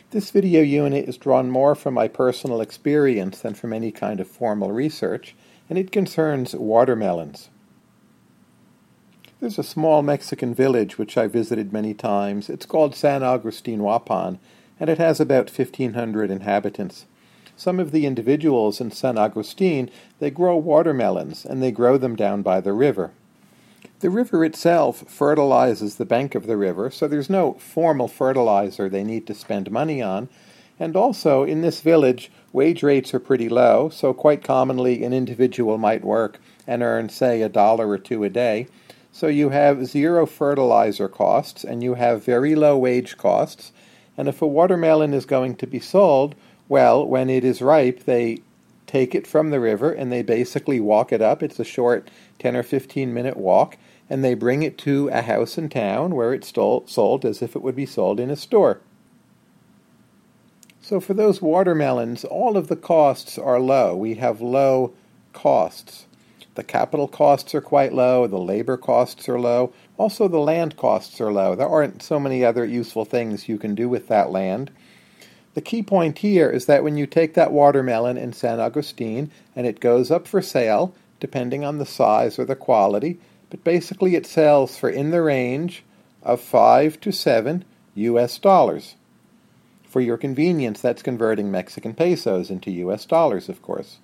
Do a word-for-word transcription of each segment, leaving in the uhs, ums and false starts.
This video unit is drawn more from my personal experience than from any kind of formal research, and it concerns watermelons. There's a small Mexican village which I visited many times. It's called San Agustin Huapan, and it has about fifteen hundred inhabitants. Some of the individuals in San Agustin, they grow watermelons, and they grow them down by the river. The river itself fertilizes the bank of the river, so there's no formal fertilizer they need to spend money on. And also, in this village, wage rates are pretty low, so quite commonly an individual might work and earn, say, a dollar or two a day. So you have zero fertilizer costs, and you have very low wage costs. And if a watermelon is going to be sold, well, when it is ripe, they take it from the river and they basically walk it up. It's a short ten or fifteen minute walk, and they bring it to a house in town where it's sold as if it would be sold in a store. So for those watermelons, all of the costs are low. We have low costs. The capital costs are quite low, the labor costs are low, also the land costs are low. There aren't so many other useful things you can do with that land. The key point here is that when you take that watermelon in San Agustin and it goes up for sale, depending on the size or the quality, but basically it sells for in the range of five to seven U S dollars. For your convenience, that's converting Mexican pesos into U S dollars, of course.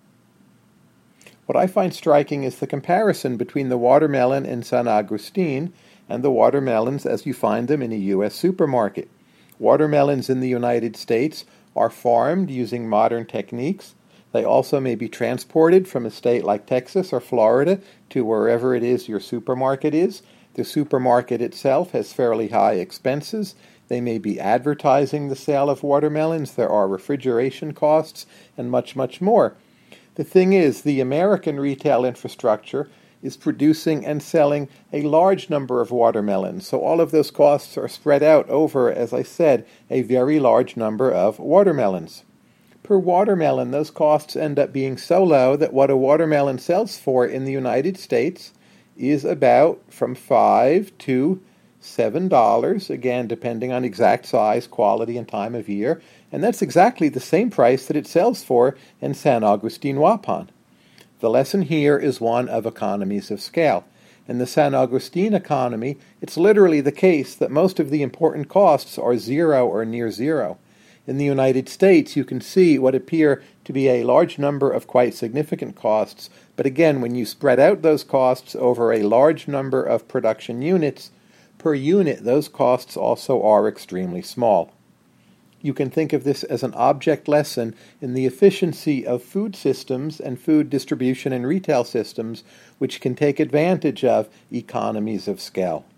What I find striking is the comparison between the watermelon in San Agustin and the watermelons as you find them in a U S supermarket. Watermelons in the United States are farmed using modern techniques. They also may be transported from a state like Texas or Florida to wherever it is your supermarket is. The supermarket itself has fairly high expenses. They may be advertising the sale of watermelons. There are refrigeration costs and much, much more. The thing is, the American retail infrastructure is producing and selling a large number of watermelons. So all of those costs are spread out over, as I said, a very large number of watermelons. Per watermelon, those costs end up being so low that what a watermelon sells for in the United States is about from five to seven dollars, again, depending on exact size, quality, and time of year. And that's exactly the same price that it sells for in San Agustin Huapan. The lesson here is one of economies of scale. In the San Agustin economy, it's literally the case that most of the important costs are zero or near zero. In the United States, you can see what appear to be a large number of quite significant costs, but again, when you spread out those costs over a large number of production units, per unit, those costs also are extremely small. You can think of this as an object lesson in the efficiency of food systems and food distribution and retail systems, which can take advantage of economies of scale.